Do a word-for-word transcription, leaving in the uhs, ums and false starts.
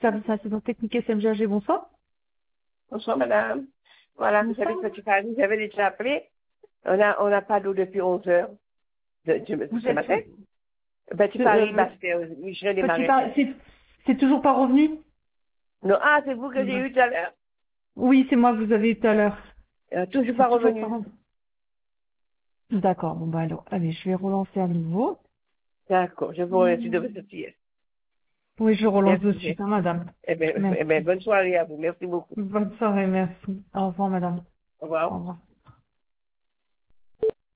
Service assistance technique S M G A G, bonsoir. Bonsoir, madame. Voilà, vous savez Bonsoir. que tu parles, j'avais déjà appelé. On a, on n'a pas d'eau depuis onze heures de, de, Vous ce êtes, matin. Ben, tu parlais, euh, parce que euh, Michel est petit maraîcher. par- c'est, c'est toujours pas revenu? Non, ah, c'est vous que j'ai Non. eu tout à l'heure. Oui, c'est moi que vous avez eu tout à l'heure. Euh, toujours pas C'est toujours pas revenu. revenu. D'accord, bon bah alors, allez, je vais relancer à nouveau. D'accord, je vous remercie de Hmm. votre pièce. Oui, je relance de Merci. suite, hein, madame. Eh bien, eh Merci. ben, bonne soirée à vous. Merci beaucoup. Bonne soirée, merci. Au revoir, madame. Au revoir. Au revoir.